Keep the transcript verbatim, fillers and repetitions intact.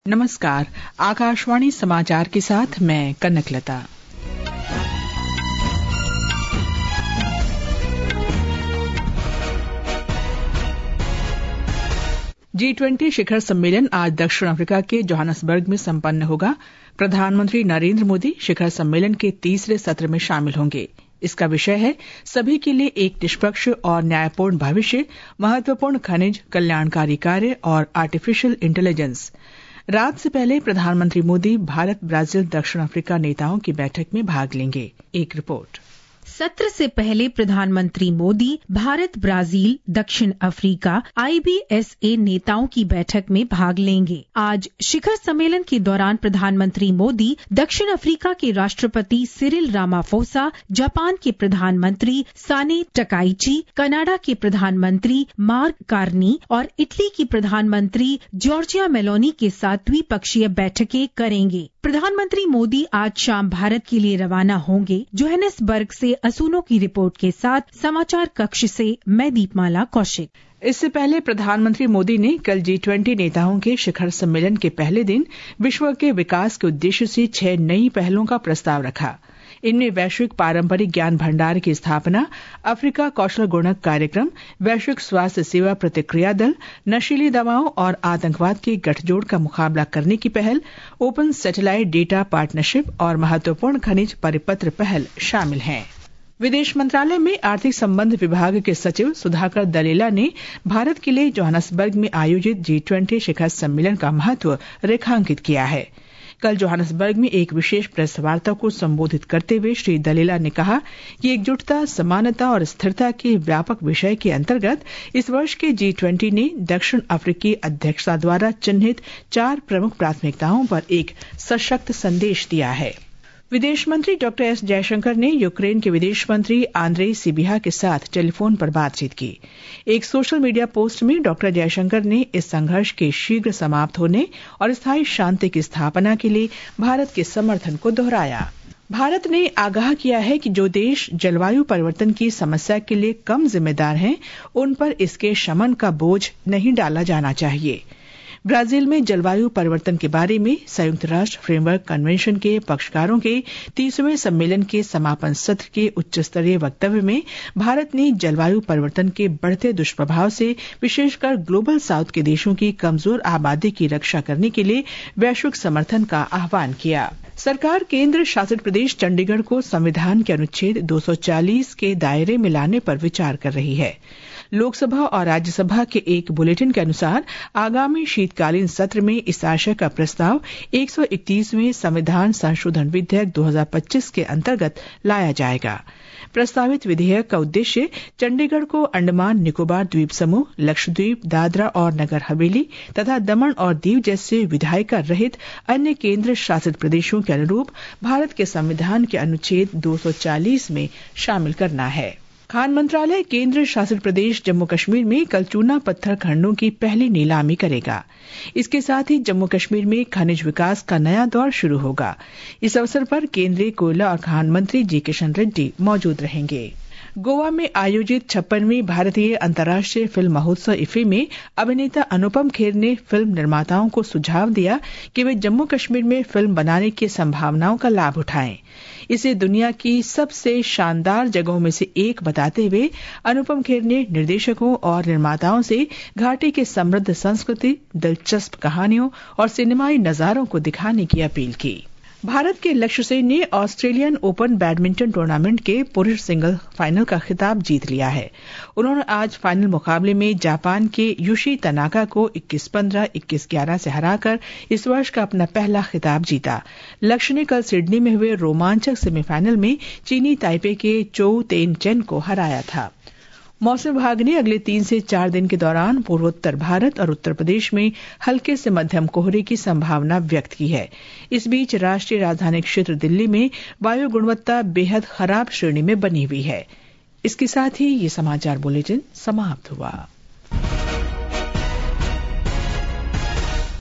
नमस्कार, आकाशवाणी समाचार के साथ मैं कनकलता। जी ट्वेंटी शिखर सम्मेलन आज दक्षिण अफ्रीका के जोहान्सबर्ग में संपन्न होगा। प्रधानमंत्री नरेंद्र मोदी शिखर सम्मेलन के तीसरे सत्र में शामिल होंगे। इसका विषय है सभी के लिए एक निष्पक्ष और न्यायपूर्ण भविष्य, महत्वपूर्ण खनिज, कल्याणकारी कार्य और आर्टिफिशियल इंटेलिजेंस। रात से पहले प्रधानमंत्री मोदी भारत, ब्राजील, दक्षिण अफ्रीका नेताओं की बैठक में भाग लेंगे। एक रिपोर्ट। सत्र से पहले प्रधानमंत्री मोदी भारत, ब्राजील, दक्षिण Africa I B S A नेताओं की बैठक में भाग लेंगे। आज शिखर सम्मेलन के दौरान प्रधानमंत्री मोदी दक्षिण अफ्रीका के राष्ट्रपति सिरिल रामाफोसा, जापान के प्रधानमंत्री साने टकाइची, कनाडा के प्रधानमंत्री मार्क कार्नी और इटली की प्रधानमंत्री जॉर्जिया मेलोनी के साथ द्विपक्षीय बैठकें करेंगे। प्रधानमंत्री मोदी आज शाम भारत के लिए रवाना होंगे। जोहान्सबर्ग से असुनो की रिपोर्ट के साथ समाचार कक्ष से मैं दीपमाला कौशिक। इससे पहले प्रधानमंत्री मोदी ने कल जी ट्वेंटी नेताओं के शिखर सम्मेलन के पहले दिन विश्व के विकास के उद्देश्य से छह नई पहलों का प्रस्ताव रखा। इनमें वैश्विक पारंपरिक ज्ञान भंडार की स्थापना, अफ्रीका कौशल गुणक कार्यक्रम, वैश्विक स्वास्थ्य सेवा प्रतिक्रिया दल, नशीली दवाओं और आतंकवाद के गठजोड़ का मुकाबला करने की पहल, ओपन सैटेलाइट डेटा पार्टनरशिप और महत्वपूर्ण खनिज परिपत्र पहल शामिल हैं। विदेश मंत्रालय में आर्थिक संबंध विभाग के सचिव सुधाकर दलेला ने भारत के लिए जोहान्सबर्ग में आयोजित जी ट्वेंटी शिखर सम्मेलन का महत्व रेखांकित किया है। कल जोहान्सबर्ग में एक विशेष प्रेस वार्ता को संबोधित करते हुए श्री दलेला ने कहा कि एकजुटता, समानता और स्थिरता के व्यापक विषय के अंतर्गत इस वर्ष के जी ट्वेंटी ने दक्षिण अफ्रीकी अध्यक्षता द्वारा चिन्हित चार प्रमुख प्राथमिकताओं पर एक सशक्त संदेश दिया है। विदेश मंत्री डॉक्टर एस जयशंकर ने यूक्रेन के विदेश मंत्री आंद्रे सिबिहा के साथ टेलीफोन पर बातचीत की। एक सोशल मीडिया पोस्ट में डॉक्टर जयशंकर ने इस संघर्ष के शीघ्र समाप्त होने और स्थायी शांति की स्थापना के लिए भारत के समर्थन को दोहराया। भारत ने आगाह किया है कि जो देश जलवायु परिवर्तन की समस्या के लिए कम जिम्मेदार हैं, उन पर इसके शमन का बोझ नहीं डाला जाना चाहिए। ब्राजील में जलवायु परिवर्तन के बारे में संयुक्त राष्ट्र फ्रेमवर्क कन्वेंशन के पक्षकारों के तीसवें सम्मेलन के समापन सत्र के उच्च स्तरीय वक्तव्य में भारत ने जलवायु परिवर्तन के बढ़ते दुष्प्रभाव से विशेषकर ग्लोबल साउथ के देशों की कमजोर आबादी की रक्षा करने के लिए वैश्विक समर्थन का आह्वान किया। सरकार केंद्र शासित प्रदेश चंडीगढ़ को संविधान के अनुच्छेद दो सौ चालीस के दायरे में लाने पर विचार कर रही है। लोकसभा और राज्यसभा के एक बुलेटिन के अनुसार आगामी शीतकालीन सत्र में इस आशय का प्रस्ताव एक सौ इकतीसवें संविधान संशोधन विधेयक दो हज़ार पच्चीस के अंतर्गत लाया जाएगा। प्रस्तावित विधेयक का उद्देश्य चंडीगढ़ को अंडमान निकोबार द्वीप समूह, लक्षद्वीप, दादरा और नगर हवेली तथा दमन और दीव जैसे विधायिका रहित अन्य केंद्र शासित प्रदेशों के अनुरूप भारत के संविधान के अनुच्छेद दो सौ चालीस में शामिल करना है। खान मंत्रालय केंद्र शासित प्रदेश जम्मू कश्मीर में कल चूना पत्थर खननों की पहली नीलामी करेगा। इसके साथ ही जम्मू कश्मीर में खनिज विकास का नया दौर शुरू होगा। इस अवसर पर केंद्रीय कोयला और खान मंत्री जी किशन रेड्डी मौजूद रहेंगे। गोवा में आयोजित छप्पनवीं भारतीय अंतर्राष्ट्रीय फिल्म महोत्सव इफ्फी में अभिनेता अनुपम खेर ने फिल्म निर्माताओं को सुझाव दिया कि वे जम्मू कश्मीर में फिल्म बनाने की संभावनाओं का लाभ उठाएं। इसे दुनिया की सबसे शानदार जगहों में से एक बताते हुए अनुपम खेर ने निर्देशकों और निर्माताओं से घाटी की समृद्ध संस्कृति, दिलचस्प कहानियों और सिनेमाई नजारों को दिखाने की अपील की। भारत के लक्ष्य सेन ने ऑस्ट्रेलियन ओपन बैडमिंटन टूर्नामेंट के पुरुष सिंगल फाइनल का खिताब जीत लिया है। उन्होंने आज फाइनल मुकाबले में जापान के युशी तनाका को इक्कीस पंद्रह, इक्कीस ग्यारह से हराकर इस वर्ष का अपना पहला खिताब जीता। लक्ष्य ने कल सिडनी में हुए रोमांचक सेमीफाइनल में चीनी ताइपे के चोउ तेन चेन को हराया था। मौसम विभाग ने अगले तीन से चार दिन के दौरान पूर्वोत्तर भारत और उत्तर प्रदेश में हल्के से मध्यम कोहरे की संभावना व्यक्त की है। इस बीच राष्ट्रीय राजधानी क्षेत्र दिल्ली में वायु गुणवत्ता बेहद खराब श्रेणी में बनी हुई है। इसके साथ ही ये समाचार बुलेटिन समाप्त हुआ।